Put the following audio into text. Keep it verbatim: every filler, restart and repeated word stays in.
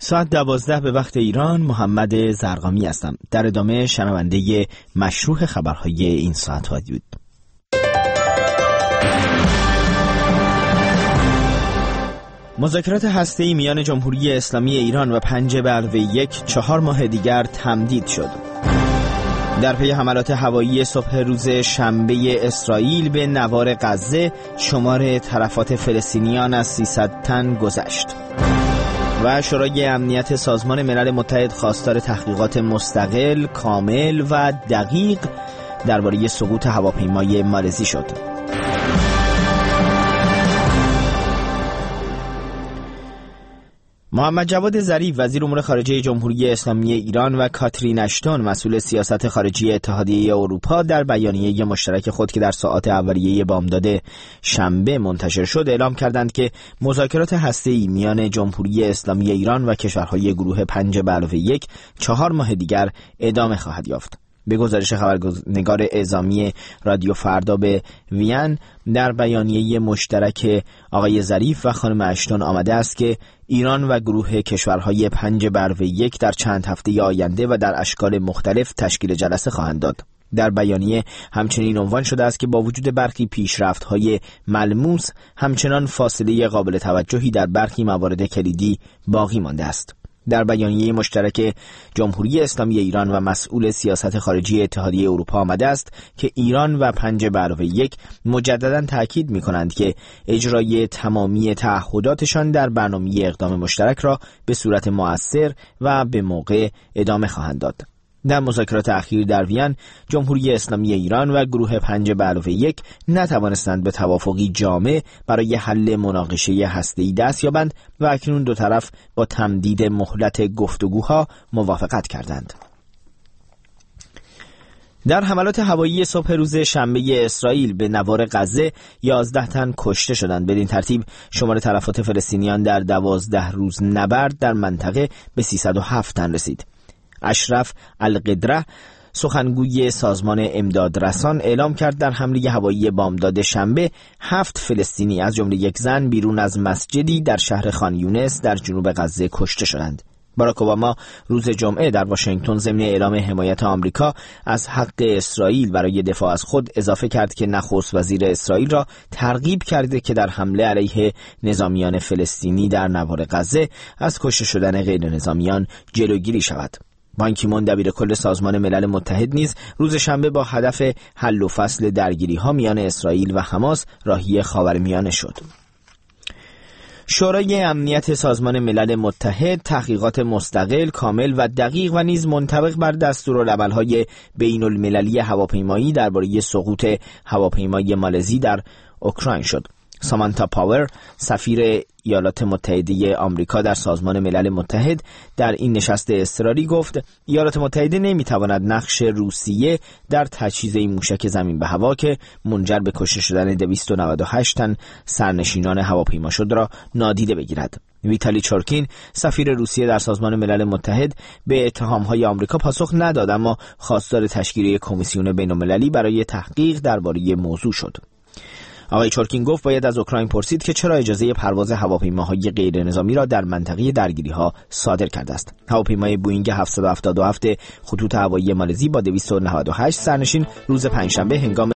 ساعت دوازده به وقت ایران. محمد زرقامی هستم. در ادامه شنونده مشروح خبرهای این ساعت خواهید. مذاکرات هسته‌ای میان جمهوری اسلامی ایران و پنجه به علاوه یک چهار ماه دیگر تمدید شد. در پی حملات هوایی صبح روز شنبه اسرائیل به نوار غزه، شمار تلفات فلسطینیان از سیصد تن گذشت. و شورای امنیت سازمان ملل متحد خواستار تحقیقات مستقل، کامل و دقیق درباره سقوط هواپیمای مالزی شد. محمد جواد ظریف وزیر امور خارجه جمهوری اسلامی ایران و کاترین اشتون مسئول سیاست خارجی اتحادیه اروپا در بیانیه مشترک خود که در ساعات اولیه بامداد شنبه منتشر شد اعلام کردند که مذاکرات هسته‌ای میان جمهوری اسلامی ایران و کشورهای گروه پنجه به علاوه یک چهار ماه دیگر ادامه خواهد یافت. به گزارش خبرنگار اعزامی رادیو فردا به وین، در بیانیه مشترک آقای ظریف و خانم اشتون آمده است که ایران و گروه کشورهای پنجه به علاوه یک در چند هفته آینده و در اشکال مختلف تشکیل جلسه خواهند داد. در بیانیه همچنین عنوان شده است که با وجود برخی پیشرفت‌های ملموس، همچنان فاصله قابل توجهی در برخی موارد کلیدی باقی مانده است. در بیانیه مشترک جمهوری اسلامی ایران و مسئول سیاست خارجی اتحادیه اروپا آمده است که ایران و پنجه به علاوه یک مجدداً تأکید می‌کنند که اجرای تمامی تعهداتشان در برنامه اقدام مشترک را به صورت مؤثر و به موقع ادامه خواهند داد. در مذاکرات اخیر در وین، جمهوری اسلامی ایران و گروه پنجه به علاوه یک نتوانستند به توافقی جامع برای حل مناقشه هسته‌ای دست یابند و اکنون دو طرف با تمدید مهلت گفتگوها موافقت کردند. در حملات هوایی صبح روز شنبه اسرائیل به نوار غزه یازده تن کشته شدند. بدین ترتیب شمار تلفات فلسطینیان در دوازده روز نبرد در منطقه به سیصد و هفت تن رسید. اشرف القدره، سخنگوی سازمان امدادرسان، اعلام کرد در حمله هوایی بامداد شنبه هفت فلسطینی از جمله یک زن بیرون از مسجدی در شهر خان یونس در جنوب غزه کشته شدند. باراک اوباما روز جمعه در واشنگتن ضمن اعلام حمایت آمریکا از حق اسرائیل برای دفاع از خود اضافه کرد که نخست وزیر اسرائیل را ترغیب کرده که در حمله علیه نظامیان فلسطینی در نوار غزه از کشته شدن غیر نظامیان جلوگیری شود. بان کی مون دبیر کل سازمان ملل متحد نیز روز شنبه با هدف حل و فصل درگیری‌ها میان اسرائیل و حماس راهی خاورمیانه شد. شورای امنیت سازمان ملل متحد تحقیقات مستقل، کامل و دقیق و نیز منطبق بر دستورالعمل‌های بین المللی هواپیمایی درباره سقوط هواپیمای مالزی در اوکراین شد. سامانتا پاور، سفیر ایالات متحده آمریکا در سازمان ملل متحد، در این نشست اضطراری گفت ایالات متحده نمیتواند نقش روسیه در تجهیز این موشک زمین به هوا که منجر به کشته شدن دویست و نود و هشت تن سرنشینان هواپیما شد را نادیده بگیرد. ویتالی چورکین، سفیر روسیه در سازمان ملل متحد، به اتهام‌های آمریکا پاسخ نداد، اما خواستار تشکیل کمیسیون بین‌المللی برای تحقیق درباره موضوع شد. آقای چورکین گفت باید از اوکراین پرسید که چرا اجازه پرواز هواپیماهای غیر نظامی را در منطقه درگیری‌ها صادر کرده است. هواپیمای بوئینگ هفتصد و هفتاد و هفت خطوط هوایی مالزی با دویست و نود و هشت سرنشین روز پنجشنبه هنگام